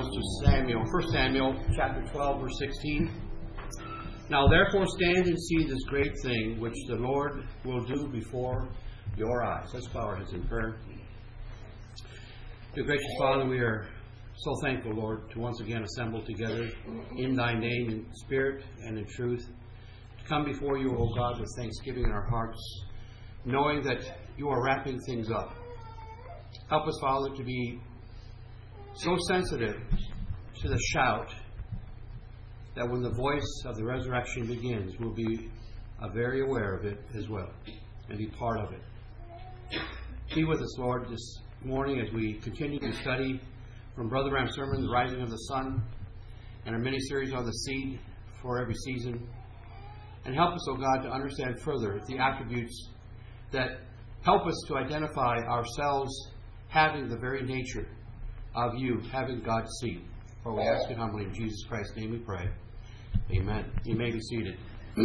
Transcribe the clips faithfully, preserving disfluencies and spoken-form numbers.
Bibles to Samuel, First Samuel chapter twelve, verse sixteen. Now therefore stand and see this great thing which the Lord will do before your eyes. Let's bow our heads in prayer. Dear gracious Father, we are so thankful, Lord, to once again assemble together in Thy name, in spirit and in truth, to come before You, O God, with thanksgiving in our hearts, knowing that You are wrapping things up. Help us, Father, to be so sensitive to the shout that when the voice of the resurrection begins, we'll be uh, very aware of it as well and be part of it. Be with us, Lord, this morning as we continue to study from Brother Bram's sermon, The Rising of the Sun, and our mini-series on the seed for every season. And help us, O God, to understand further the attributes that help us to identify ourselves having the very nature of You, having God's seed. For we ask it humbly in Jesus Christ's name we pray. Amen. You may be seated.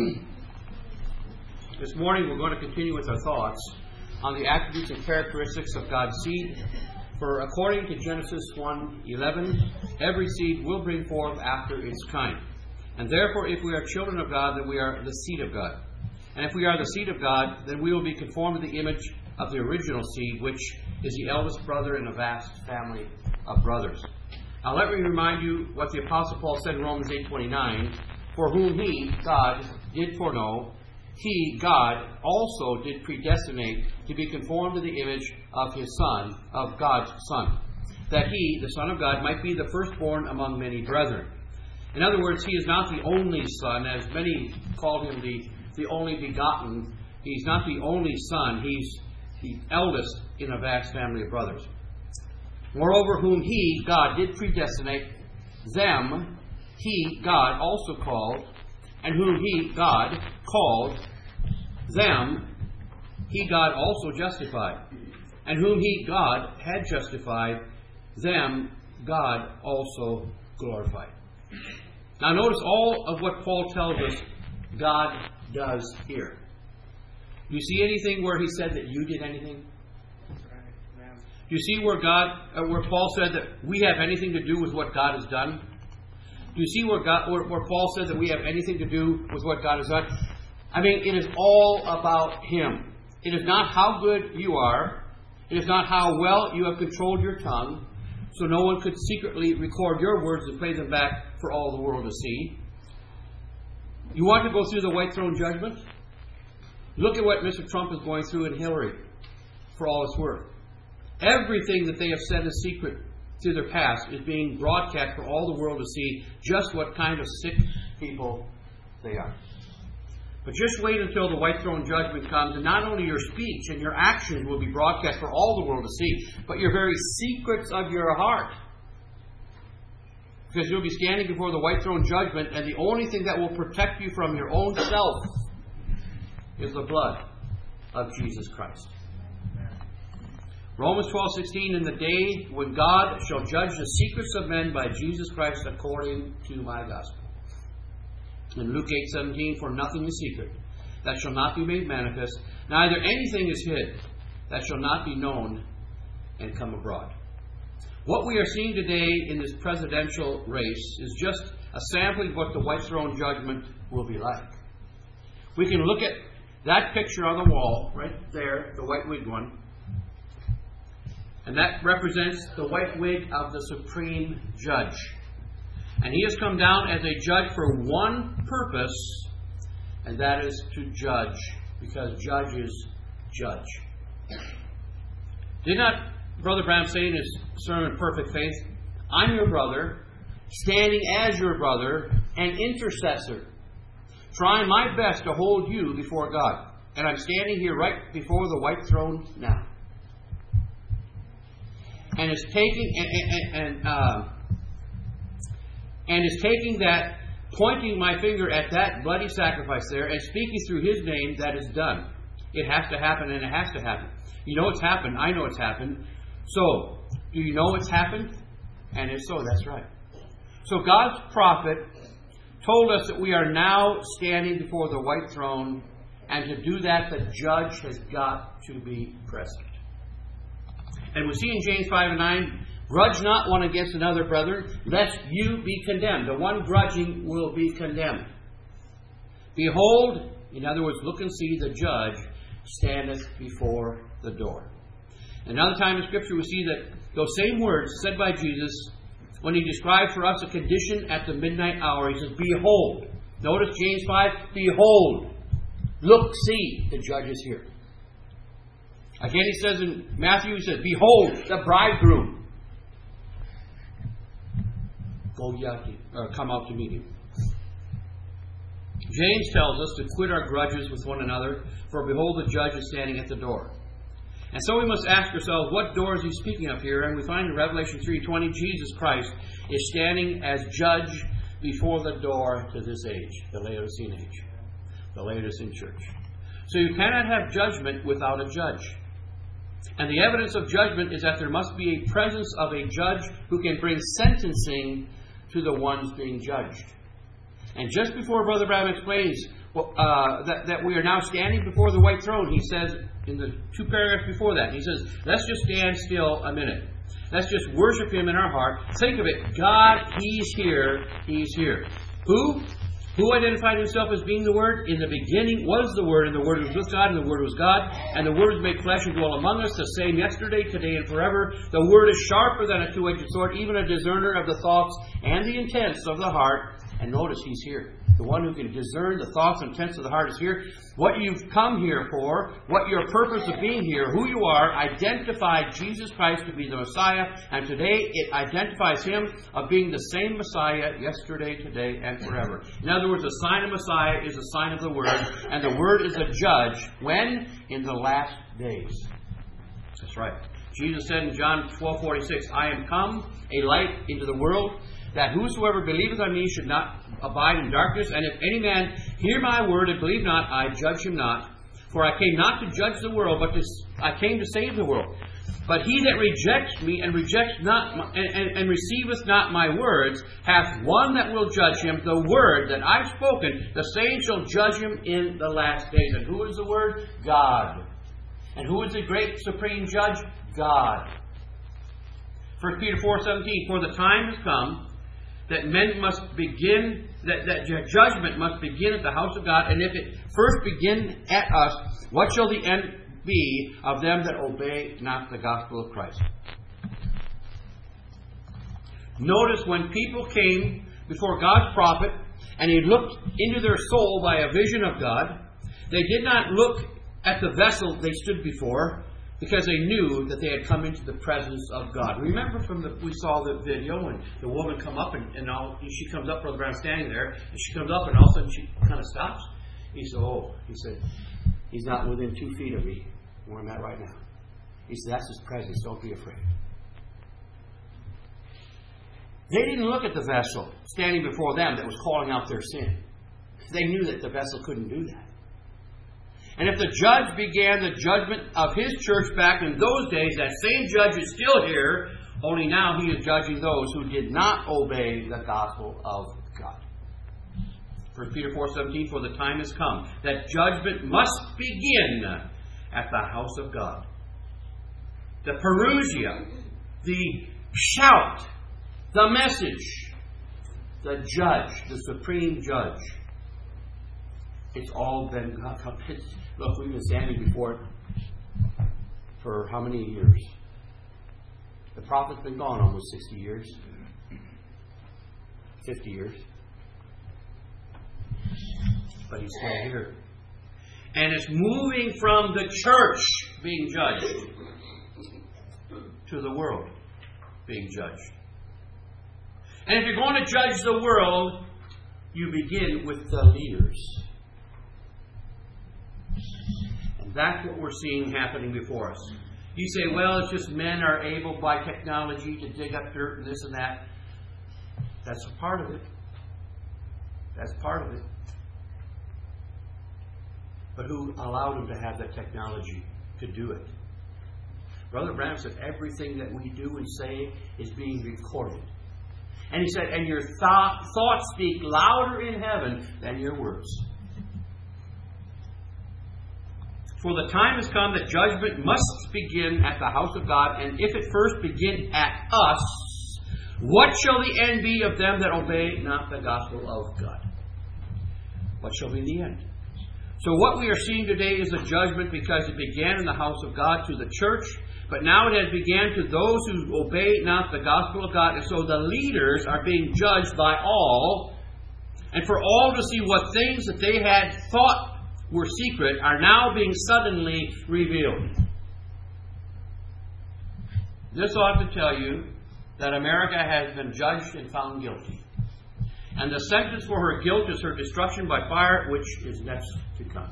This morning we're going to continue with our thoughts on the attributes and characteristics of God's seed. For according to Genesis one eleven, every seed will bring forth after its kind. And therefore, if we are children of God, then we are the seed of God. And if we are the seed of God, then we will be conformed to the image of the original seed, which is the eldest brother in a vast family of brothers. Now let me remind you what the Apostle Paul said in Romans eight twenty-nine. For whom He, God, did foreknow, He, God, also did predestinate to be conformed to the image of His Son, of God's Son, that He, the Son of God, might be the firstborn among many brethren. In other words, He is not the only Son, as many call Him the, the only begotten. He's not the only Son. He's the eldest in a vast family of brothers. Moreover, whom He, God, did predestinate, them He, God, also called, and whom He, God, called, them He, God, also justified, and whom He, God, had justified, them God also glorified. Now notice all of what Paul tells us God does here. Do you see anything where he said that you did anything? Do you see where God, uh, where Paul said that we have anything to do with what God has done? Do you see where, God, where, where Paul said that we have anything to do with what God has done? I mean, it is all about Him. It is not how good you are. It is not how well you have controlled your tongue, so no one could secretly record your words and play them back for all the world to see. You want to go through the white throne judgment? Look at what Mister Trump is going through in Hillary, for all it's worth. Everything that they have said in secret through their past is being broadcast for all the world to see just what kind of sick people they are. But just wait until the white throne judgment comes, and not only your speech and your actions will be broadcast for all the world to see, but your very secrets of your heart. Because you'll be standing before the white throne judgment, and the only thing that will protect you from your own self is the blood of Jesus Christ. Romans twelve sixteen, in the day when God shall judge the secrets of men by Jesus Christ according to my gospel. In Luke eight seventeen, for nothing is secret that shall not be made manifest, neither anything is hid that shall not be known and come abroad. What we are seeing today in this presidential race is just a sampling of what the white throne judgment will be like. We can look at that picture on the wall, right there, the white wig one. And that represents the white wig of the supreme judge. And he has come down as a judge for one purpose, and that is to judge, because judges judge. Did not Brother Bram say in his sermon, Perfect Faith, I'm your brother, standing as your brother, and intercessor, trying my best to hold you before God. And I'm standing here right before the white throne now. And is taking and, and, and, uh, and is taking that, pointing my finger at that bloody sacrifice there, and speaking through His name that is done. It has to happen, and it has to happen. You know it's happened. I know it's happened. So, do you know it's happened? And if so, that's right. So God's prophet told us that we are now standing before the white throne, and to do that, the judge has got to be present. And we see in James five and nine, Grudge not one against another, brethren, lest you be condemned. The one grudging will be condemned. Behold, in other words, look and see, the judge standeth before the door. Another time in Scripture we see that those same words said by Jesus when He described for us a condition at the midnight hour. He says, behold. Notice James five, behold. Look, see, the judge is here. Again He says in Matthew, He says, behold, the bridegroom. Go ye out to, or come out to meet Him. James tells us to quit our grudges with one another, for behold, the judge is standing at the door. And so we must ask ourselves, what door is He speaking of here? And we find in Revelation three twenty, Jesus Christ is standing as judge before the door to this age, the Laodicean age, the Laodicean church. So you cannot have judgment without a judge. And the evidence of judgment is that there must be a presence of a judge who can bring sentencing to the ones being judged. And just before Brother Branham explains uh, that, that we are now standing before the white throne, he says in the two paragraphs before that, he says, let's just stand still a minute. Let's just worship Him in our heart. Think of it. God, He's here. He's here. Who? Who identified Himself as being the Word? In the beginning was the Word, and the Word was with God, and the Word was God. And the Word was made flesh and dwelt among us, the same yesterday, today, and forever. The Word is sharper than a two-edged sword, even a discerner of the thoughts and the intents of the heart. And notice He's here. The one who can discern the thoughts and intents of the heart is here. What you've come here for, what your purpose of being here, who you are, identified Jesus Christ to be the Messiah. And today it identifies Him of being the same Messiah yesterday, today, and forever. In other words, the sign of Messiah is a sign of the Word. And the Word is a judge. When? In the last days. That's right. Jesus said in John twelve forty-six, I am come a light into the world, that whosoever believeth on me should not abide in darkness. And if any man hear my word and believe not, I judge him not. For I came not to judge the world, but to, I came to save the world. But he that rejects me and rejects not my, and, and, and receiveth not my words hath one that will judge him. The word that I've spoken, the same shall judge him in the last days. And who is the word? God. And who is the great supreme judge? God. First Peter four seventeen, for the time has come that men must begin, that, that judgment must begin at the house of God. And if it first begin at us, what shall the end be of them that obey not the gospel of Christ? Notice when people came before God's prophet and he looked into their soul by a vision of God, they did not look at the vessel they stood before, because they knew that they had come into the presence of God. Remember from the, we saw the video when the woman come up and, and all, she comes up, Brother Brown standing there, and she comes up and all of a sudden she kind of stops. He said, oh, he said, He's not within two feet of me where I'm at right now. He said, that's His presence, don't be afraid. They didn't look at the vessel standing before them that was calling out their sin. They knew that the vessel couldn't do that. And if the judge began the judgment of his church back in those days, that same judge is still here, only now he is judging those who did not obey the gospel of God. First Peter four seventeen, for the time has come that judgment must begin at the house of God. The parousia, the shout, the message, the judge, the supreme judge. It's all been God. Look, we've been standing before it for how many years? The prophet's been gone almost sixty years. fifty years. But he's still here. And it's moving from the church being judged to the world being judged. And if you're going to judge the world, you begin with the leaders. And that's what we're seeing happening before us. You say, well, it's just men are able by technology to dig up dirt and this and that. That's a part of it. That's part of it. But who allowed them to have that technology to do it? Brother Branham said everything that we do and say is being recorded. And he said, and your th- thoughts speak louder in heaven than your words. For the time has come that judgment must begin at the house of God, and if it first begin at us, what shall the end be of them that obey not the gospel of God? What shall be the end? So what we are seeing today is a judgment because it began in the house of God to the church, but now it has began to those who obey not the gospel of God. And so the leaders are being judged by all, and for all to see what things that they had thought were secret are now being suddenly revealed. This ought to tell you that America has been judged and found guilty. And the sentence for her guilt is her destruction by fire, which is next to come.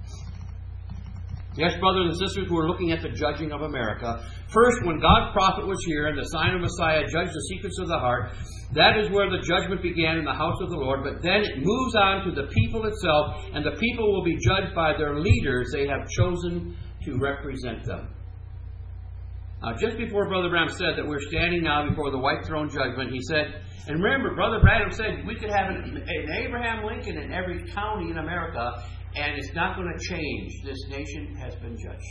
Yes, brothers and sisters, we're looking at the judging of America. First, when God's prophet was here and the sign of Messiah judged the secrets of the heart, that is where the judgment began in the house of the Lord. But then it moves on to the people itself, and the people will be judged by their leaders they have chosen to represent them. Now, just before Brother Branham said that we're standing now before the white throne judgment, he said, and remember, Brother Branham said we could have an, an Abraham Lincoln in every county in America, and it's not going to change. This nation has been judged.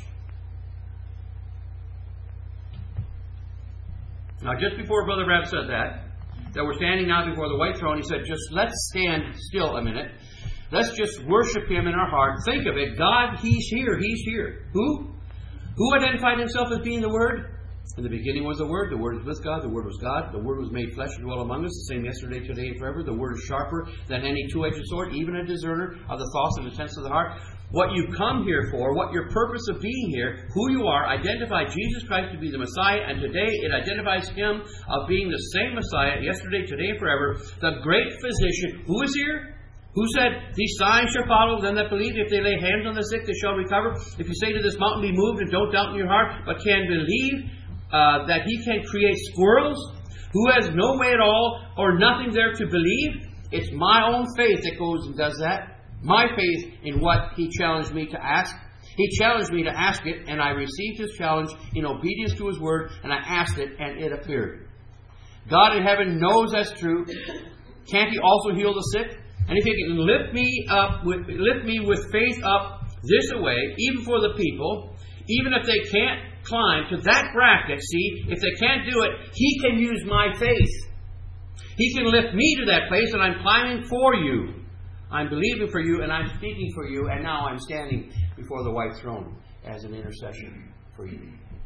Now, just before Brother Branham said that, that we're standing now before the white throne, he said, just let's stand still a minute. Let's just worship Him in our heart. Think of it. God, He's here. He's here. Who? Who identified Himself as being the Word? In the beginning was the Word. The Word was with God. The Word was God. The Word was made flesh and dwelt among us. The same yesterday, today, and forever. The Word is sharper than any two-edged sword, even a discerner of the thoughts and intents of the heart. What you come here for, what your purpose of being here, who you are, identify Jesus Christ to be the Messiah, and today it identifies Him of being the same Messiah, yesterday, today, and forever, the great physician. Who is here? Who said, these signs shall follow them that believe? If they lay hands on the sick, they shall recover. If you say to this mountain, be moved, and don't doubt in your heart, but can believe uh, that He can create squirrels, who has no way at all, or nothing there to believe? It's my own faith that goes and does that. My faith in what He challenged me to ask. He challenged me to ask it, and I received His challenge in obedience to His Word, and I asked it, and it appeared. God in heaven knows that's true. Can't He also heal the sick? And if He can lift me up, with, lift me with faith up this way, even for the people, even if they can't climb to that bracket, see, if they can't do it, He can use my faith. He can lift me to that place, and I'm climbing for you. I'm believing for you, and I'm speaking for you, and now I'm standing before the white throne as an intercession for you.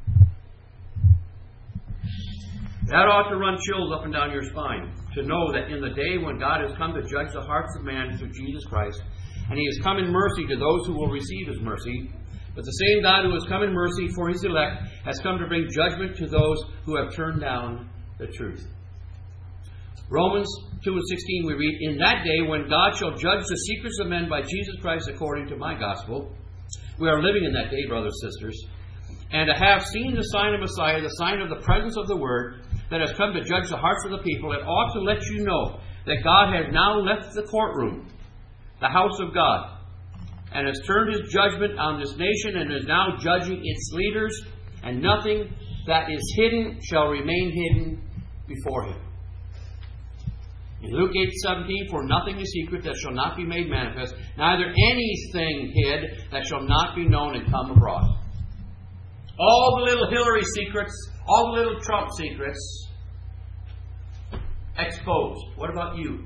That ought to run chills up and down your spine, to know that in the day when God has come to judge the hearts of man through Jesus Christ, and He has come in mercy to those who will receive His mercy, but the same God who has come in mercy for His elect has come to bring judgment to those who have turned down the truth. Romans two and sixteen we read, in that day when God shall judge the secrets of men by Jesus Christ according to my gospel. We are living in that day, brothers and sisters. And to have seen the sign of Messiah, the sign of the presence of the Word, that has come to judge the hearts of the people, it ought to let you know that God has now left the courtroom, the house of God, and has turned His judgment on this nation and is now judging its leaders, and nothing that is hidden shall remain hidden before Him. In Luke eight seventeen, for nothing is secret that shall not be made manifest, neither anything hid that shall not be known and come abroad. All the little Hillary secrets, all the little Trump secrets, exposed. What about you?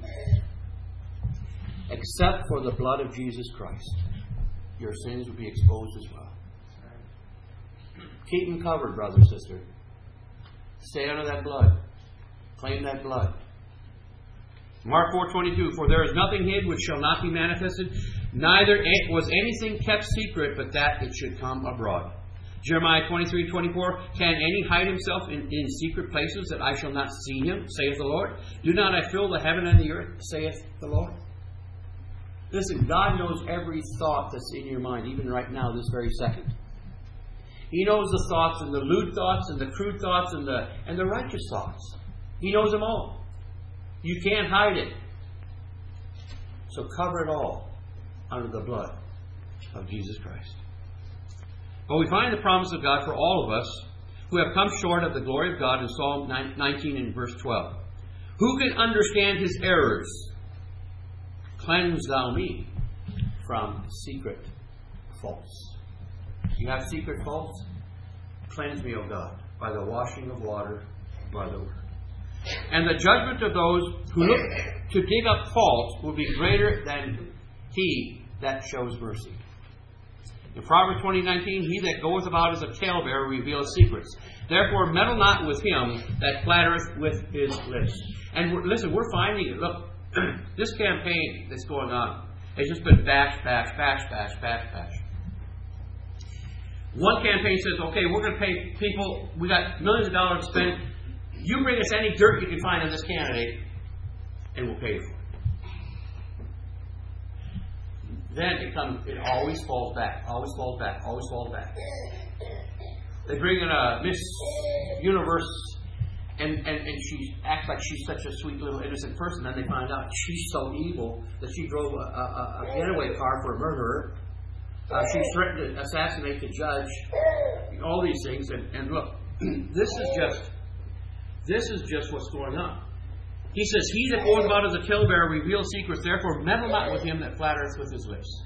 Except for the blood of Jesus Christ, your sins will be exposed as well. Keep them covered, brother, sister. Stay under that blood. Claim that blood. Mark four twenty-two, for there is nothing hid which shall not be manifested, neither was anything kept secret, but that it should come abroad. Jeremiah twenty-three twenty-four, can any hide himself in, in secret places that I shall not see him, saith the Lord? Do not I fill the heaven and the earth, saith the Lord? Listen, God knows every thought that's in your mind, even right now, this very second. He knows the thoughts and the lewd thoughts and the crude thoughts and the and the righteous thoughts. He knows them all. You can't hide it. So cover it all under the blood of Jesus Christ. But we find the promise of God for all of us who have come short of the glory of God in Psalm nineteen and verse twelve. Who can understand His errors? Cleanse thou me from secret faults. You have secret faults? Cleanse me, O God, by the washing of water, by the word. And the judgment of those who look to dig up faults will be greater than he that shows mercy. In Proverbs twenty nineteen, he that goeth about as a talebearer revealeth secrets. Therefore meddle not with him that flattereth with his lips. And we're, listen, we're finding it. Look, this campaign that's going on has just been bash, bash, bash, bash, bash, bash. One campaign says, okay, we're going to pay people, we got millions of dollars to spend. You bring us any dirt you can find on this candidate, and we'll pay you for it. Then it comes, it always falls back, always falls back, always falls back. They bring in a Miss Universe, and, and, and she acts like she's such a sweet little innocent person. Then they find out she's so evil that she drove a, a, a getaway car for a murderer. Uh, she threatened to assassinate the judge. All these things, and, and look, this is just this is just what's going on. He says, he that goeth about as a talebearer reveals secrets, therefore meddle not with him that flattereth with his lips.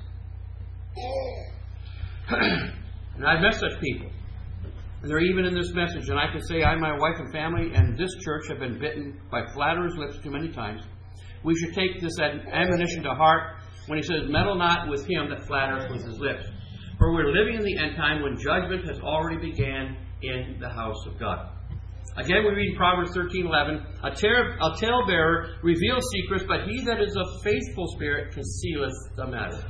And I've met such people. And they're even in this message. And I can say I, my wife and family, and this church have been bitten by flatterers' lips too many times. We should take this admonition to heart when he says, meddle not with him that flattereth with his lips. For we're living in the end time when judgment has already began in the house of God. Again, we read in Proverbs thirteen eleven, a, ter- a talebearer reveals secrets, but he that is of faithful spirit concealeth the matter.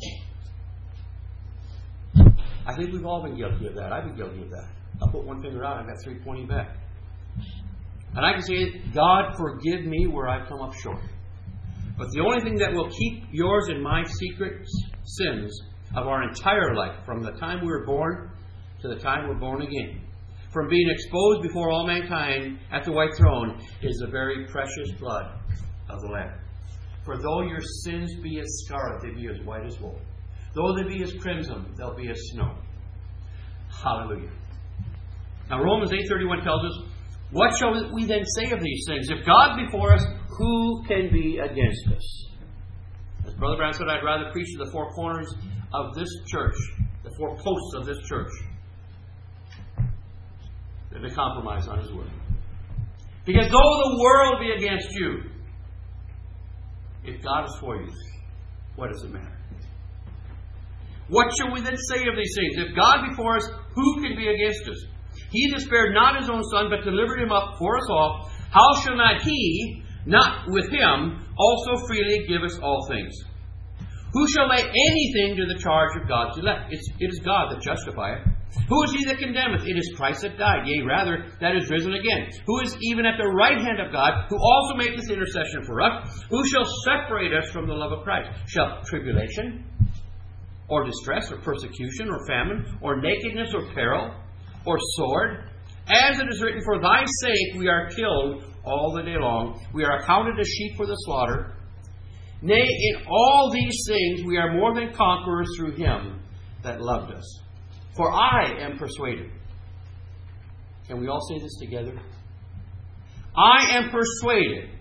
I think we've all been guilty of that. I've been guilty of that. I'll put one finger out, I've got three pointing back. And I can say, God, forgive me where I've come up short. But the only thing that will keep yours and my secret sins of our entire life, from the time we were born to the time we're born again, from being exposed before all mankind at the white throne, is the very precious blood of the Lamb. For though your sins be as scarlet, they be as white as wool. Though they be as crimson, they'll be as snow. Hallelujah. Now Romans eight thirty-one tells us, what shall we then say of these things? If God be for us, who can be against us? As Brother Brown said, I'd rather preach to the four corners of this church, the four posts of this church, than to compromise on His word. Because though the world be against you, if God is for you, what does it matter? What shall we then say of these things? If God be for us, who can be against us? He that spared not His own Son, but delivered Him up for us all, how shall not He, not with Him, also freely give us all things? Who shall lay anything to the charge of God's elect? It's, it is God that justifieth. Who is he that condemneth? It is Christ that died, yea, rather, that is risen again. Who is even at the right hand of God, who also maketh intercession for us? Who shall separate us from the love of Christ? Shall tribulation, or distress, or persecution, or famine, or nakedness, or peril, or sword? As it is written, for thy sake we are killed all the day long. We are accounted as sheep for the slaughter. Nay, in all these things we are more than conquerors through Him that loved us. For I am persuaded. Can we all say this together? I am persuaded.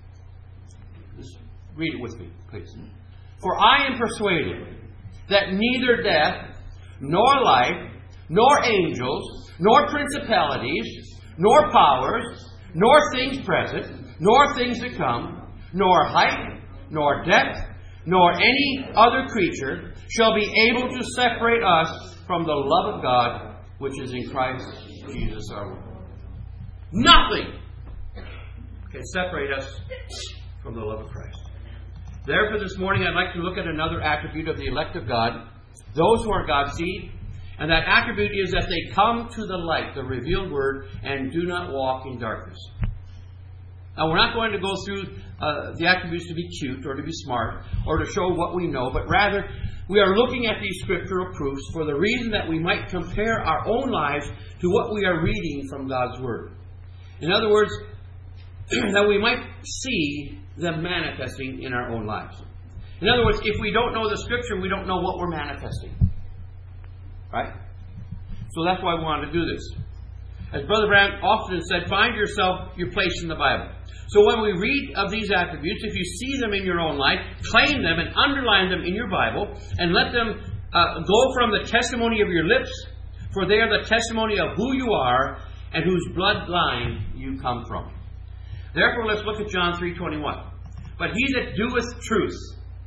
Just read it with me, please. For I am persuaded that neither death, nor life, nor angels, nor principalities, nor powers, nor things present, nor things to come, nor height, nor depth, nor any other creature shall be able to separate us from the love of God which is in Christ Jesus our Lord. Nothing can separate us from the love of Christ. Therefore, this morning I'd like to look at another attribute of the elect of God, those who are God's seed, and that attribute is that they come to the light, the revealed word, and do not walk in darkness. Now, we're not going to go through uh, the attributes to be cute or to be smart or to show what we know, but rather we are looking at these scriptural proofs for the reason that we might compare our own lives to what we are reading from God's Word. In other words, that we might see them manifesting in our own lives. In other words, if we don't know the Scripture, we don't know what we're manifesting. Right? So that's why we want to do this. As Brother Brown often said, find yourself your place in the Bible. So when we read of these attributes, if you see them in your own life, claim them and underline them in your Bible, and let them uh, go from the testimony of your lips, for they are the testimony of who you are and whose bloodline you come from. Therefore, let's look at John three twenty-one. But he that doeth truth,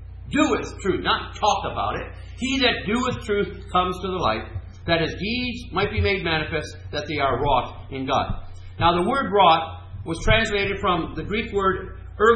doeth truth, not talk about it. He that doeth truth comes to the light, that his deeds might be made manifest, that they are wrought in God. Now, the word wrought was translated from the Greek word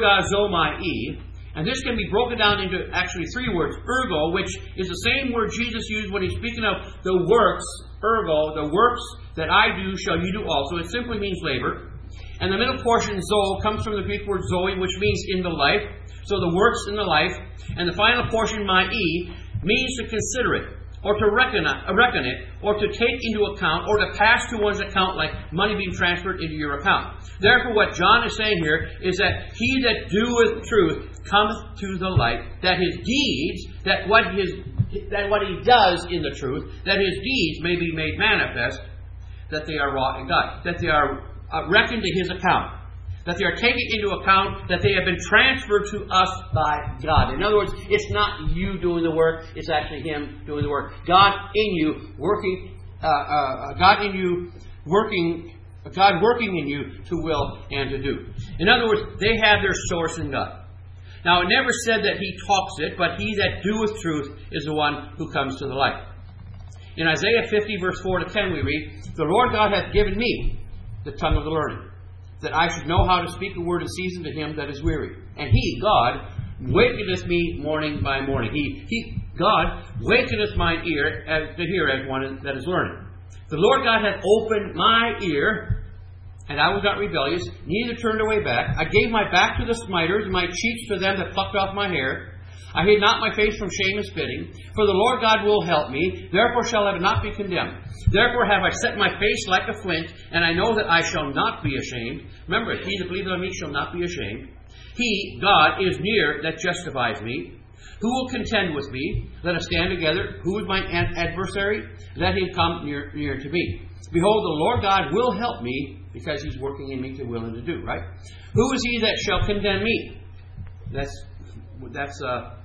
ergazomai, and this can be broken down into actually three words. Ergo, which is the same word Jesus used when he's speaking of the works, ergo, the works that I do shall you do also. It simply means labor. And the middle portion, zo, comes from the Greek word zoe, which means in the life. So the works in the life. And the final portion, mai, means to consider it, or to reckon, uh, reckon it, or to take into account, or to pass to one's account like money being transferred into your account. Therefore, what John is saying here is that he that doeth truth cometh to the light, that his deeds, that what his that what he does in the truth, that his deeds may be made manifest, that they are wrought in God, that they are uh, reckoned to his account, that they are taken into account, that they have been transferred to us by God. In other words, it's not you doing the work, it's actually him doing the work. God in you working, uh, uh, God in you working, God working in you to will and to do. In other words, they have their source in God. Now, it never said that he talks it, but he that doeth truth is the one who comes to the light. In Isaiah fifty, verse four to ten, we read, The Lord God hath given me the tongue of the learned, that I should know how to speak a word in season to him that is weary. And he, God, wakeneth me morning by morning. He, he God, wakeneth mine ear as, to hear as one that is learned. The Lord God hath opened my ear, and I was not rebellious, neither turned away back. I gave my back to the smiters, and my cheeks to them that plucked off my hair. I hid not my face from shame and spitting. For the Lord God will help me, therefore shall I not be condemned. Therefore have I set my face like a flint, and I know that I shall not be ashamed. Remember, he that believeth on me shall not be ashamed. He, God, is near that justifies me. Who will contend with me? Let us stand together. Who is mine adversary? Let him come near, near to me. Behold, the Lord God will help me, because he's working in me to will and to do, right? Who is he that shall condemn me? That's, that's uh,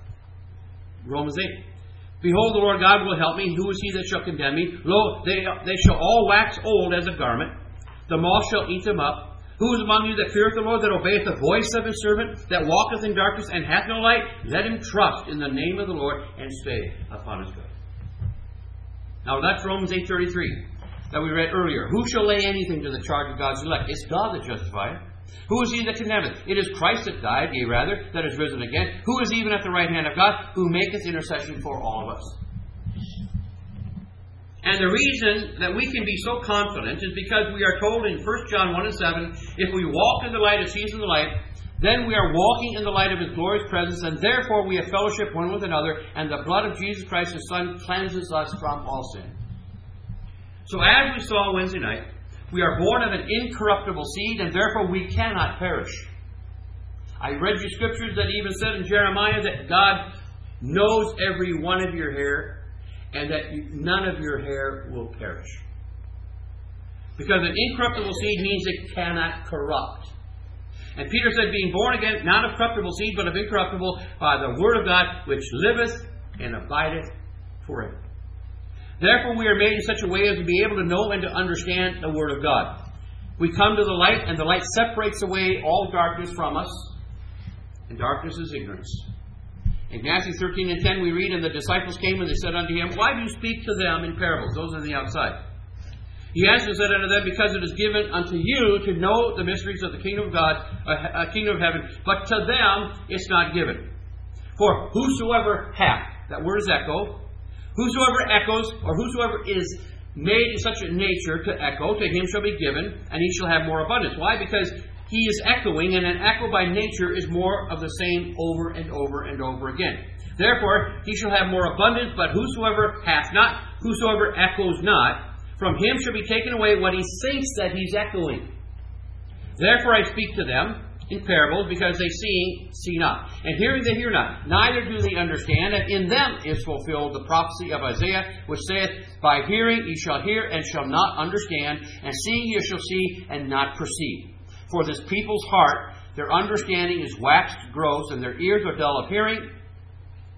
Romans eight. Behold, the Lord God will help me. Who is he that shall condemn me? Lo, they, they shall all wax old as a garment. The moth shall eat them up. Who is among you that feareth the Lord, that obeyeth the voice of his servant, that walketh in darkness and hath no light? Let him trust in the name of the Lord and stay upon his God. Now that's Romans eight thirty-three that we read earlier. Who shall lay anything to the charge of God's elect? It's God that justifieth. Who is he that condemneth? It is Christ that died, yea rather, that is risen again. Who is even at the right hand of God, who maketh intercession for all of us? And the reason that we can be so confident is because we are told in First John one and seven, if we walk in the light as he is in the light, then we are walking in the light of his glorious presence, and therefore we have fellowship one with another, and the blood of Jesus Christ his Son cleanses us from all sin. So as we saw Wednesday night, we are born of an incorruptible seed, and therefore we cannot perish. I read you scriptures that even said in Jeremiah that God knows every one of your hair, and that none of your hair will perish. Because an incorruptible seed means it cannot corrupt. And Peter said, being born again, not of corruptible seed, but of incorruptible, by the word of God, which liveth and abideth forever. Therefore we are made in such a way as to be able to know and to understand the Word of God. We come to the light, and the light separates away all darkness from us. And darkness is ignorance. In Matthew thirteen and ten we read, And the disciples came, and they said unto him, Why do you speak to them in parables? Those on the outside. He answered and said unto them, Because it is given unto you to know the mysteries of the kingdom of God, a uh, kingdom of heaven, but to them it's not given. For whosoever hath, that word is echo, whosoever echoes, or whosoever is made in such a nature to echo, to him shall be given, and he shall have more abundance. Why? Because he is echoing, and an echo by nature is more of the same over and over and over again. Therefore, he shall have more abundance, but whosoever hath not, whosoever echoes not, from him shall be taken away what he thinks that he's echoing. Therefore I speak to them in parables, because they seeing, see not. And hearing they hear not. Neither do they understand. And in them is fulfilled the prophecy of Isaiah, which saith, By hearing ye shall hear, and shall not understand. And seeing ye shall see, and not perceive. For this people's heart, their understanding is waxed gross, and their ears are dull of hearing.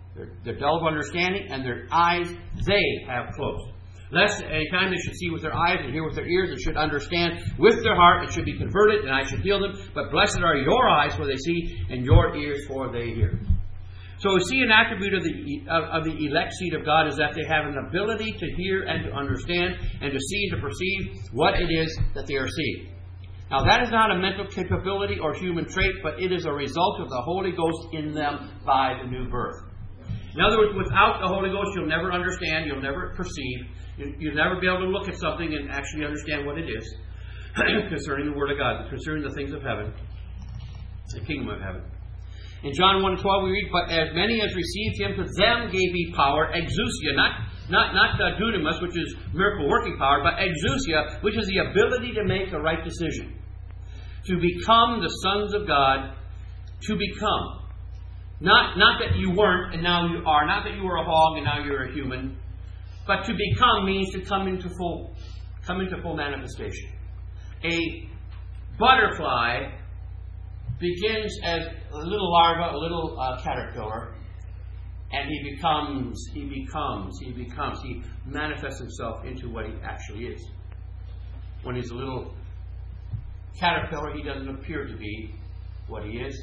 They're, they're dull of understanding, and their eyes they have closed. Lest at any time they should see with their eyes and hear with their ears, and should understand with their heart, and should be converted, and I should heal them. But blessed are your eyes, for they see, and your ears, for they hear. So we see an attribute of the of, of the elect seed of God is that they have an ability to hear and to understand, and to see and to perceive what it is that they are seeing. Now that is not a mental capability or human trait, but it is a result of the Holy Ghost in them by the new birth. In other words, without the Holy Ghost, you'll never understand, you'll never perceive, you'll never be able to look at something and actually understand what it is concerning the Word of God, concerning the things of heaven, the kingdom of heaven. In John one twelve we read, "But as many as received Him, to them gave He power," exousia, not not not uh, dunamis, which is miracle working power, but exousia, which is the ability to make the right decision, to become the sons of God, to become. Not, not that you weren't and now you are. Not that you were a hog and now you're a human. But to become means to come into full, come into full manifestation. A butterfly begins as a little larva, a little uh, caterpillar, and he becomes, he becomes, he becomes, he manifests himself into what he actually is. When he's a little caterpillar, he doesn't appear to be what he is.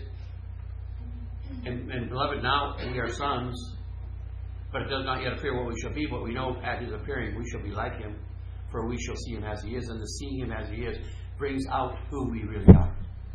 And, and beloved, now we are sons, but it does not yet appear what we shall be, but we know at His appearing we shall be like Him, for we shall see Him as He is, and the seeing Him as He is brings out who we really are.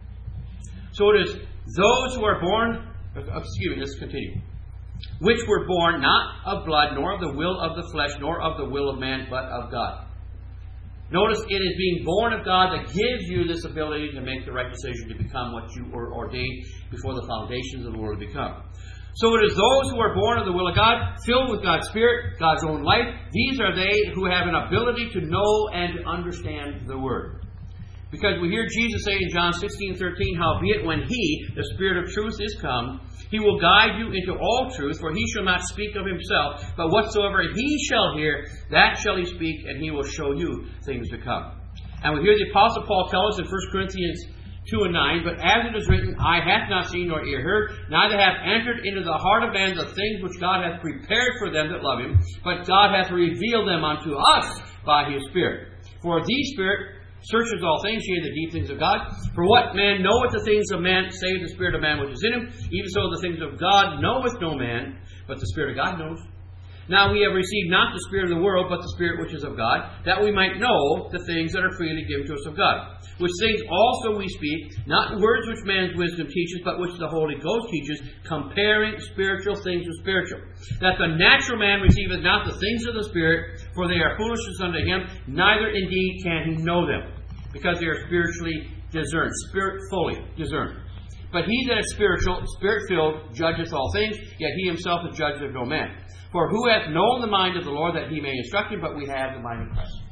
So it is those who are born, excuse me, let's continue, which were born not of blood, nor of the will of the flesh, nor of the will of man, but of God. Notice it is being born of God that gives you this ability to make the right decision to become what you were ordained before the foundations of the world become. So it is those who are born of the will of God, filled with God's Spirit, God's own life. These are they who have an ability to know and to understand the Word. Because we hear Jesus say in John sixteen thirteen, "Howbeit when He, the Spirit of truth, is come, He will guide you into all truth, for He shall not speak of Himself, but whatsoever He shall hear, that shall He speak, and He will show you things to come." And we hear the Apostle Paul tell us in First Corinthians two and nine, "But as it is written, eye hath not seen nor ear heard, neither hath entered into the heart of man the things which God hath prepared for them that love Him, but God hath revealed them unto us by His Spirit. For the Spirit searches all things, yea, the deep things of God. For what man knoweth the things of man, save the spirit of man which is in him? Even so the things of God knoweth no man, but the Spirit of God knows. Now we have received not the spirit of the world, but the Spirit which is of God, that we might know the things that are freely given to us of God. Which things also we speak, not in words which man's wisdom teaches, but which the Holy Ghost teaches, comparing spiritual things with spiritual. That the natural man receiveth not the things of the Spirit, for they are foolishness unto him, neither indeed can he know them, because they are spiritually discerned, spirit-fully discerned. But he that is spiritual, spirit-filled, judgeth all things, yet he himself is judged of no man. For who hath known the mind of the Lord, that he may instruct him? But we have the mind of Christ.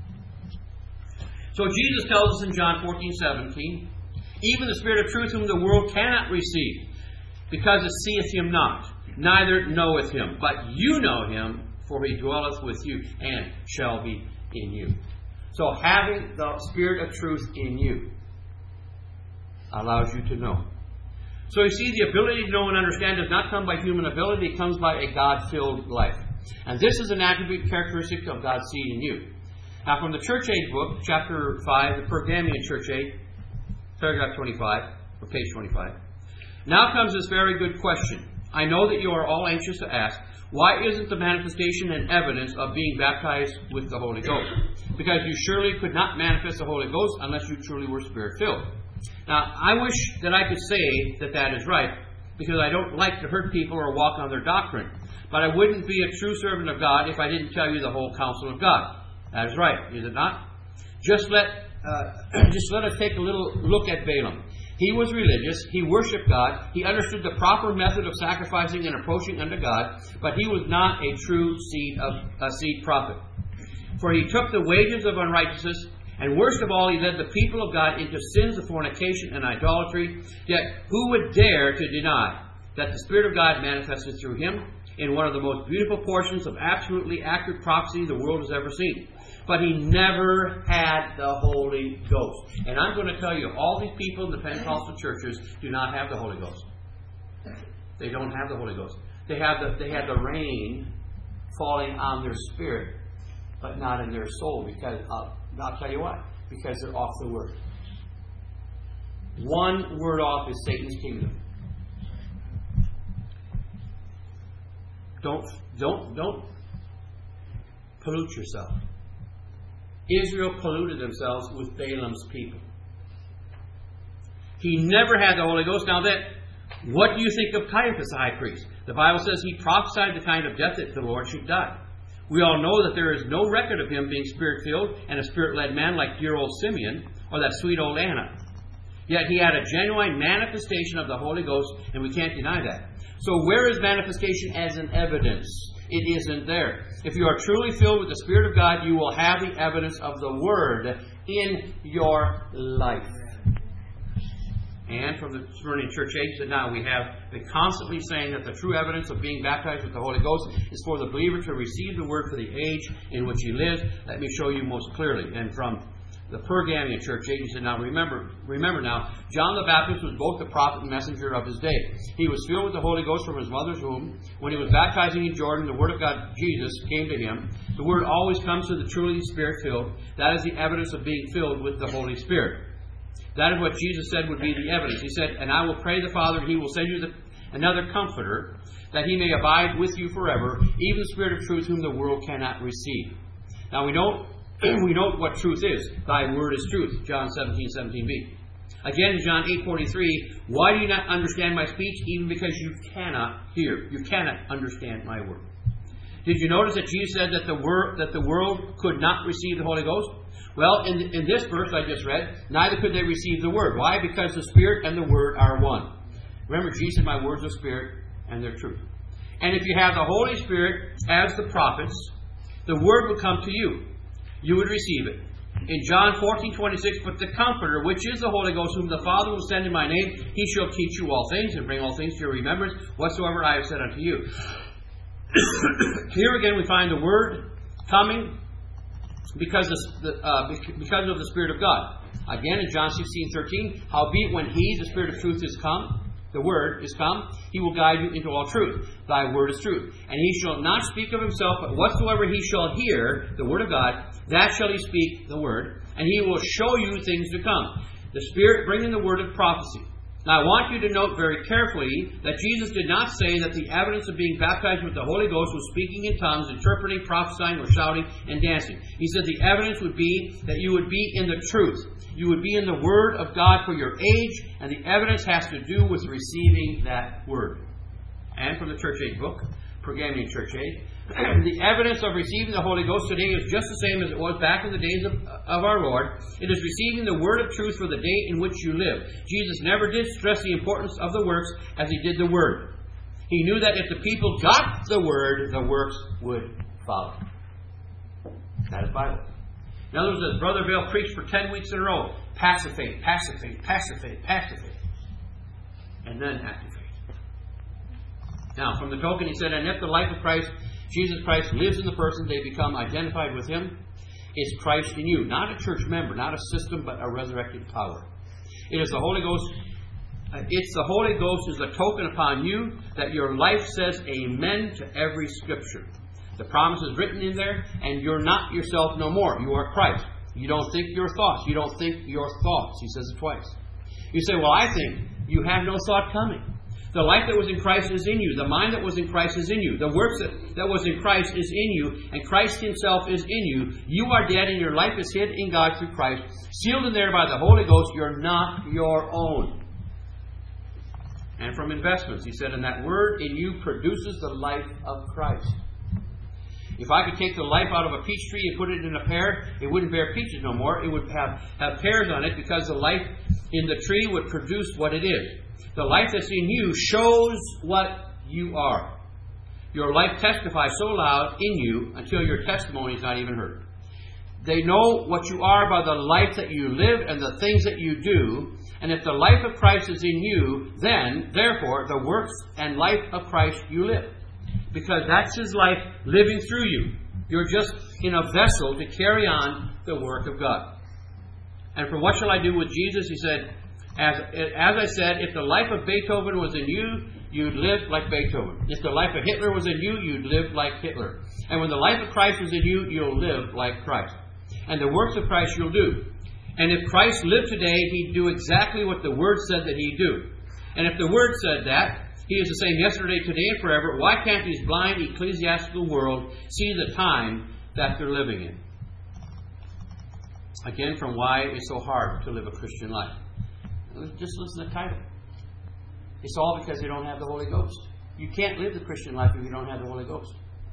So Jesus tells us in John fourteen seventeen, "Even the Spirit of truth, whom the world cannot receive, because it seeth Him not, neither knoweth Him. But you know Him, for He dwelleth with you, and shall be in you." So having the Spirit of truth in you allows you to know. So you see, the ability to know and understand does not come by human ability, it comes by a God-filled life. And this is an attribute characteristic of God's seed in you. Now from the Church Age book, chapter five, the Pergamian Church Age, paragraph twenty-five, or page twenty-five. "Now comes this very good question. I know that you are all anxious to ask, why isn't the manifestation and evidence of being baptized with the Holy Ghost? Because you surely could not manifest the Holy Ghost unless you truly were Spirit-filled." Now, I wish that I could say that that is right, because I don't like to hurt people or walk on their doctrine. But I wouldn't be a true servant of God if I didn't tell you the whole counsel of God. That is right, is it not? Just let, uh, just let us take a little look at Balaam. He was religious, he worshipped God, he understood the proper method of sacrificing and approaching unto God, but he was not a true seed of a seed prophet. For he took the wages of unrighteousness, and worst of all, he led the people of God into sins of fornication and idolatry. Yet who would dare to deny that the Spirit of God manifested through him in one of the most beautiful portions of absolutely accurate prophecy the world has ever seen? But he never had the Holy Ghost. And I'm going to tell you, all these people in the Pentecostal churches do not have the Holy Ghost. They don't have the Holy Ghost. They had the, they had the rain falling on their spirit, but not in their soul. Because uh, I'll tell you why. Because they're off the Word. One word off is Satan's kingdom. Don't don't don't pollute yourself. Israel polluted themselves with Balaam's people. He never had the Holy Ghost. Now that, what do you think of Caiaphas, the high priest? The Bible says he prophesied the kind of death that the Lord should die. We all know that there is no record of him being Spirit-filled and a Spirit-led man like dear old Simeon or that sweet old Anna. Yet he had a genuine manifestation of the Holy Ghost, and we can't deny that. So where is manifestation as an evidence? It isn't there. If you are truly filled with the Spirit of God, you will have the evidence of the Word in your life. And from the Smyrna church age to now, we have been constantly saying that the true evidence of being baptized with the Holy Ghost is for the believer to receive the Word for the age in which he lives. Let me show you most clearly. And from the Pergamian church age, he said, now remember, remember now, John the Baptist was both the prophet and messenger of his day. He was filled with the Holy Ghost from his mother's womb. When he was baptizing in Jordan, the Word of God, Jesus, came to him. The Word always comes to the truly Spirit-filled. That is the evidence of being filled with the Holy Spirit. That is what Jesus said would be the evidence. He said, and I will pray the Father, and He will send you the, another Comforter, that He may abide with you forever, even the Spirit of truth, whom the world cannot receive. Now we know, we know what truth is. Thy word is truth. John seventeen, seventeen b. Again in John eight forty-three, why do you not understand my speech? Even because you cannot hear. You cannot understand my word. Did you notice that Jesus said that the, word, that the world could not receive the Holy Ghost? Well, in, in this verse I just read, neither could they receive the Word. Why? Because the Spirit and the Word are one. Remember, Jesus said, my words are Spirit and they're truth. And if you have the Holy Spirit as the prophets, the Word would come to you. You would receive it. In John fourteen twenty-six, but the Comforter, which is the Holy Ghost, whom the Father will send in my name, He shall teach you all things and bring all things to your remembrance, whatsoever I have said unto you. Here again we find the Word coming because of, uh, because of the Spirit of God. Again in John sixteen thirteen, howbeit when He, the Spirit of truth, is come, the Word is come, He will guide you into all truth. Thy word is truth. And He shall not speak of Himself, but whatsoever He shall hear, the Word of God, that shall He speak the Word, and He will show you things to come. The Spirit bringing the word of prophecy. Now I want you to note very carefully that Jesus did not say that the evidence of being baptized with the Holy Ghost was speaking in tongues, interpreting, prophesying, or shouting and dancing. He said the evidence would be that you would be in the truth. You would be in the Word of God for your age, and the evidence has to do with receiving that Word. And from the Church Age book, Pergamian Church Age, the evidence of receiving the Holy Ghost today is just the same as it was back in the days of, of our Lord. It is receiving the word of truth for the day in which you live. Jesus never did stress the importance of the works as He did the Word. He knew that if the people got the Word, the works would follow. That is Bible. In other words, as Brother Vail preached for ten weeks in a row, passive faith, passive faith, passive faith, passive faith, and then active faith. Now, from the token, he said, and if the life of Christ, Jesus Christ, lives in the person, they become identified with Him. It's Christ in you. Not a church member, not a system, but a resurrected power. It is the Holy Ghost. It's the Holy Ghost is a token upon you that your life says amen to every Scripture. The promise is written in there, and you're not yourself no more. You are Christ. You don't think your thoughts. You don't think your thoughts. He says it twice. You say, well, I think. You have no thought coming. The life that was in Christ is in you. The mind that was in Christ is in you. The works that, that was in Christ is in you. And Christ Himself is in you. You are dead and your life is hid in God through Christ. Sealed in there by the Holy Ghost. You're not your own. And from investments, he said, and that word in you produces the life of Christ. If I could take the life out of a peach tree and put it in a pear, it wouldn't bear peaches no more. It would have, have pears on it because the life in the tree would produce what it is. The life that's in you shows what you are. Your life testifies so loud in you until your testimony is not even heard. They know what you are by the life that you live and the things that you do. And if the life of Christ is in you, then, therefore, the works and life of Christ you live. Because that's His life living through you. You're just in a vessel to carry on the work of God. And for what shall I do with Jesus? He said, as, as I said, if the life of Beethoven was in you, you'd live like Beethoven. If the life of Hitler was in you, you'd live like Hitler. And when the life of Christ was in you, you'll live like Christ. And the works of Christ you'll do. And if Christ lived today, He'd do exactly what the Word said that He'd do. And if the Word said that, He is the same yesterday, today, and forever, why can't this blind ecclesiastical world see the time that they're living in? Again, from why it's so hard to live a Christian life. Just listen to the title. It's all because you don't have the Holy Ghost. You can't live the Christian life if you don't have the Holy Ghost.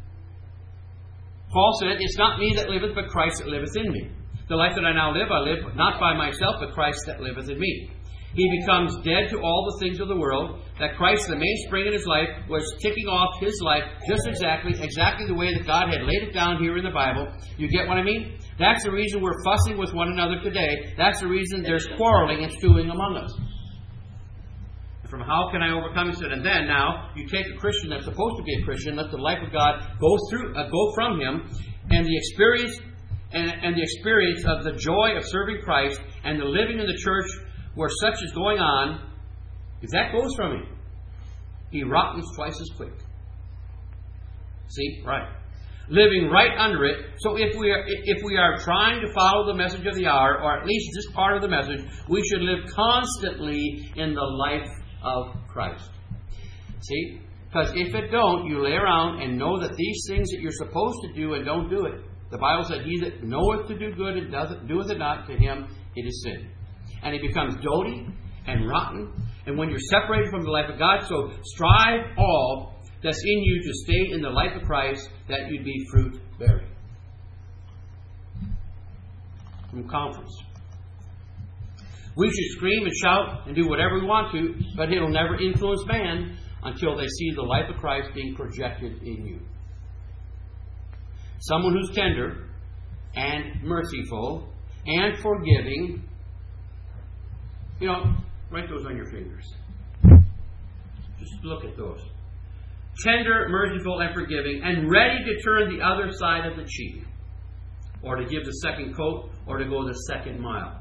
Paul said, it's not me that liveth, but Christ that liveth in me. The life that I now live, I live not by myself, but Christ that liveth in me. He becomes dead to all the things of the world, that Christ, the mainspring in his life, was kicking off his life just exactly, exactly the way that God had laid it down here in the Bible. You get what I mean? That's the reason we're fussing with one another today. That's the reason there's quarreling and stewing among us. From how can I overcome? He said, and then now you take a Christian that's supposed to be a Christian, let the life of God go through, uh, go from him, and the experience and, and the experience of the joy of serving Christ and the living in the church where such is going on. If that goes from him, he rottens twice as quick. See, right? Living right under it. So if we are if we are trying to follow the message of the hour, or at least this part of the message, we should live constantly in the life of Christ. See? Because if it don't, you lay around and know that these things that you're supposed to do and don't do it. The Bible said, he that knoweth to do good and doeth, doeth it not, to him it is sin. And it becomes doty and rotten. And when you're separated from the life of God, so strive all that's in you to stay in the life of Christ, that you'd be fruit bearing. From conference. We should scream and shout and do whatever we want to, but it'll never influence man until they see the life of Christ being projected in you. Someone who's tender and merciful and forgiving. You know, write those on your fingers. Just look at those. Tender, merciful, and forgiving, and ready to turn the other side of the cheek, or to give the second coat, or to go the second mile.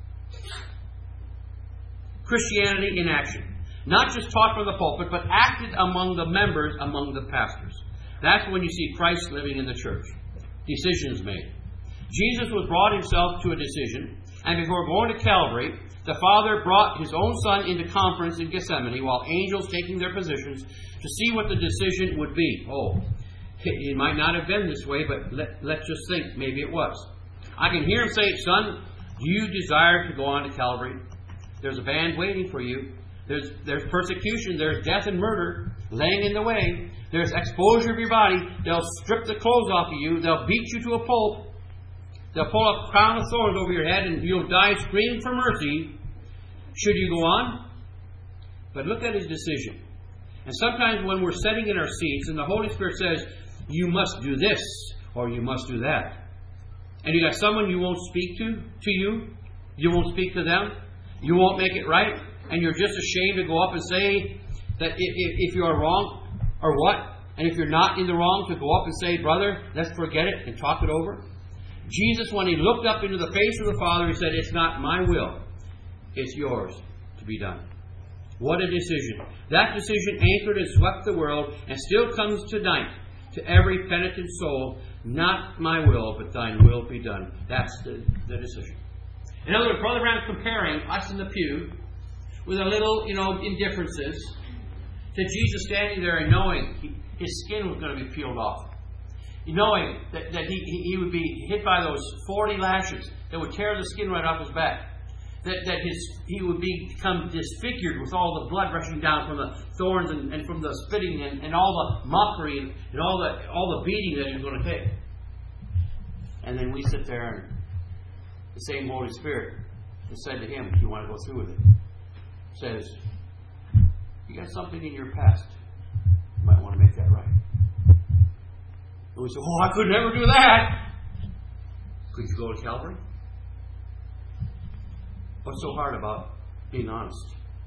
Christianity in action. Not just taught from the pulpit, but acted among the members, among the pastors. That's when you see Christ living in the church. Decisions made. Jesus was brought himself to a decision, and before going to Calvary, the Father brought His own Son into conference in Gethsemane while angels taking their positions to see what the decision would be. Oh, it might not have been this way, but let, let's just think. Maybe it was. I can hear Him say, Son, do you desire to go on to Calvary? There's a band waiting for you. There's, there's persecution. There's death and murder laying in the way. There's exposure of your body. They'll strip the clothes off of you. They'll beat you to a pulp. They'll pull a crown of thorns over your head and you'll die screaming for mercy. Should you go on? But look at His decision. And sometimes when we're sitting in our seats and the Holy Spirit says, you must do this or you must do that. And you got someone you won't speak to, to you. You won't speak to them. You won't make it right. And you're just ashamed to go up and say that if, if, if you are wrong or what. And if you're not in the wrong, to go up and say, brother, let's forget it and talk it over. Jesus, when He looked up into the face of the Father, He said, it's not my will. It's yours to be done. What a decision. That decision anchored and swept the world and still comes tonight to every penitent soul. Not my will, but thine will be done. That's the, the decision. In other words, Brother Branham's comparing us in the pew with a little, you know, indifferences to Jesus standing there and knowing he, his skin was going to be peeled off. Knowing that, that he, he would be hit by those forty lashes that would tear the skin right off his back. That, that his he would be, become disfigured with all the blood rushing down from the thorns and, and from the spitting and, and all the mockery and, and all the all the beating that he was going to take. And then we sit there and the same Holy Spirit has said to him, if you want to go through with it, says, you got something in your past. You might want to make that right. And we say, oh, I could never do that. Could you go to Calvary? What's so hard about being honest?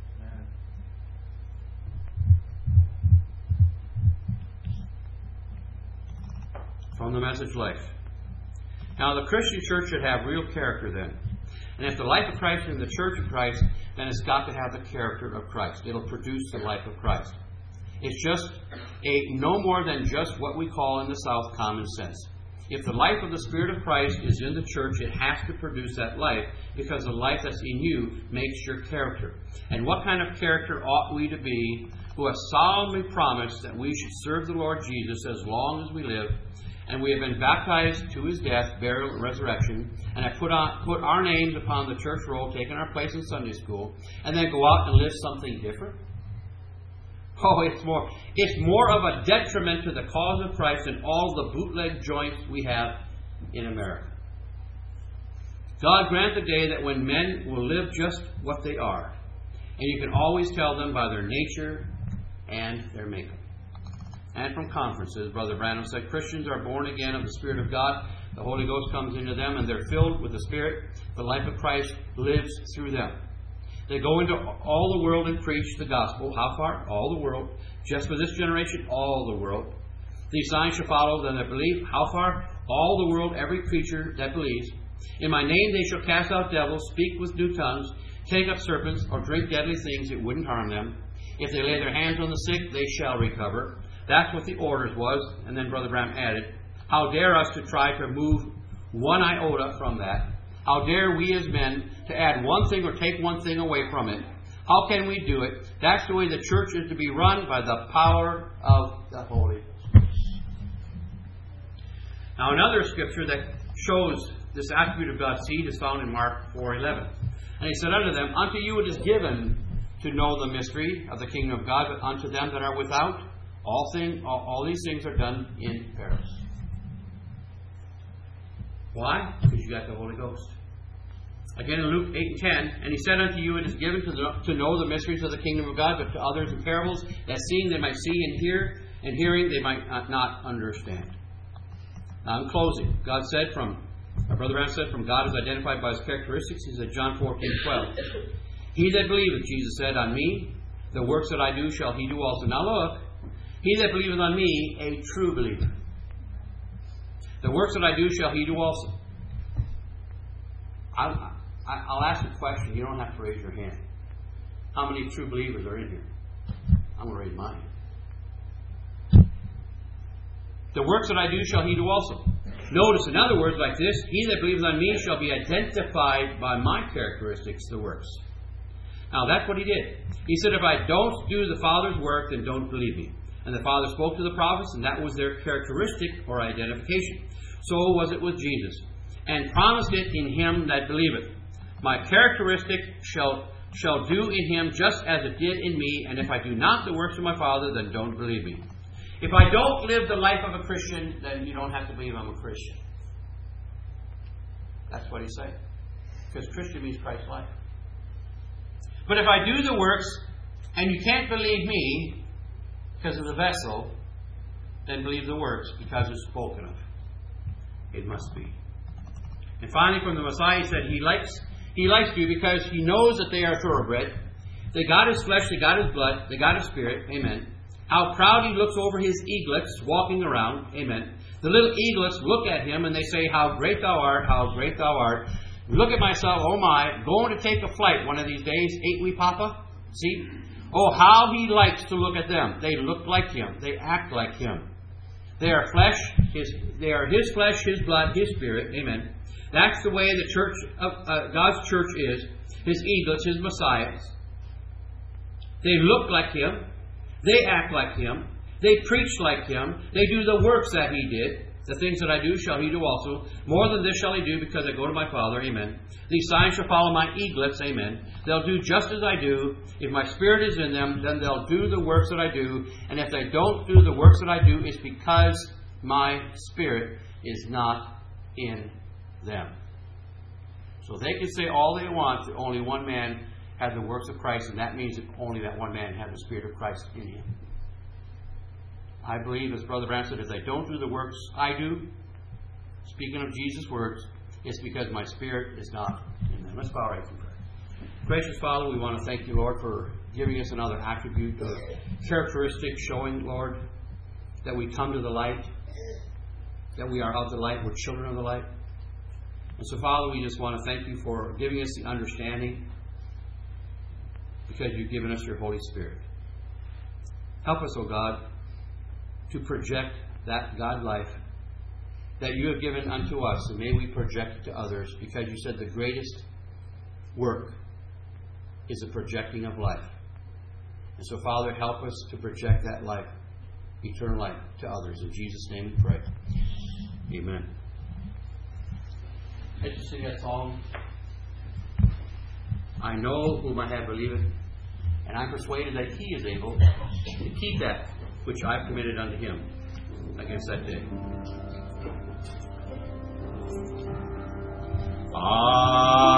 From the Message Life. Now, the Christian church should have real character then. And if the life of Christ is in the church of Christ, then it's got to have the character of Christ. It'll produce the life of Christ. It's just a no more than just what we call in the South common sense. If the life of the Spirit of Christ is in the church, it has to produce that life, because the life that's in you makes your character. And what kind of character ought we to be, who have solemnly promised that we should serve the Lord Jesus as long as we live, and we have been baptized to His death, burial, and resurrection, and have put on put our names upon the church roll, taken our place in Sunday school, and then go out and live something different? Oh, it's more, it's more of a detriment to the cause of Christ than all the bootleg joints we have in America. God grant the day that when men will live just what they are, and you can always tell them by their nature and their makeup. And from conferences, Brother Branham said, Christians are born again of the Spirit of God. The Holy Ghost comes into them, and they're filled with the Spirit. The life of Christ lives through them. They go into all the world and preach the gospel. How far? All the world. Just for this generation, all the world. These signs shall follow them that believe. How far? All the world, every creature that believes. In my name they shall cast out devils, speak with new tongues, take up serpents, or drink deadly things. It wouldn't harm them. If they lay their hands on the sick, they shall recover. That's what the orders was. And then Brother Branham added, how dare us to try to move one iota from that? How dare we as men to add one thing or take one thing away from it? How can we do it? That's the way the church is to be run, by the power of the Holy Ghost. Now another scripture that shows this attribute of God's seed is found in Mark four eleven. And He said unto them, unto you it is given to know the mystery of the kingdom of God, but unto them that are without, all, thing, all, all these things are done in parables. Why? Because you got the Holy Ghost. Again in Luke eight and ten, and He said unto you, it is given to, the, to know the mysteries of the kingdom of God, but to others in parables, that seeing they might see and hear, and hearing they might not, not understand. Now in closing, God said from, our Brother Branham said, from God is identified by His characteristics. He said, John fourteen twelve. He that believeth, Jesus said, on me, the works that I do shall he do also. Now look, he that believeth on me, a true believer. The works that I do shall he do also. I'll, I'll ask a question. You don't have to raise your hand. How many true believers are in here? I'm going to raise mine. The works that I do shall he do also. Notice, in other words, like this, he that believeth on me shall be identified by my characteristics, the works. Now, that's what He did. He said, if I don't do the Father's work, then don't believe me. And the Father spoke to the prophets, and that was their characteristic or identification. So was it with Jesus. And promised it in him that believeth. My characteristic shall, shall do in him just as it did in me, and if I do not the works of my Father, then don't believe me. If I don't live the life of a Christian, then you don't have to believe I'm a Christian. That's what He's saying. Because Christian means Christ's life. But if I do the works, and you can't believe me because of the vessel, then believe the works because it's spoken of. It must be. And finally, from the Messiah, He said He likes He likes you because He knows that they are thoroughbred. They got His flesh, they got His blood, they got His spirit. Amen. How proud He looks over His eaglets walking around. Amen. The little eaglets look at Him and they say, how great Thou art, how great Thou art. Look at myself, oh my, going to take a flight one of these days, ain't we, Papa? See? Oh, how He likes to look at them. They look like Him. They act like Him. They are flesh, His, they are His flesh, His blood, His spirit. Amen. That's the way the church of uh, God's church is. His eaglets, His messiahs. They look like Him. They act like Him. They preach like Him. They do the works that He did. The things that I do shall he do also. More than this shall he do, because I go to my Father. Amen. These signs shall follow my eaglets. Amen. They'll do just as I do. If my spirit is in them, then they'll do the works that I do. And if they don't do the works that I do, it's because my spirit is not in them. So they can say all they want that only one man has the works of Christ, and that means that only that one man has the Spirit of Christ in him. I believe, as Brother Branham said, if they don't do the works I do, speaking of Jesus' words, it's because my spirit is not in them. Let's bow right for prayer. Gracious Father, we want to thank You, Lord, for giving us another attribute or characteristic showing, Lord, that we come to the light, that we are of the light, we're children of the light. And so, Father, we just want to thank You for giving us the understanding, because You've given us Your Holy Spirit. Help us, O God, to project that God life that you have given unto us, and may we project it to others, because you said the greatest work is the projecting of life. And so, Father, help us to project that life, eternal life, to others. In Jesus' name we pray. Amen. Let's just sing that song. I know whom I have believed, and I'm persuaded that he is able to keep that which I've committed unto him against that day. Ah.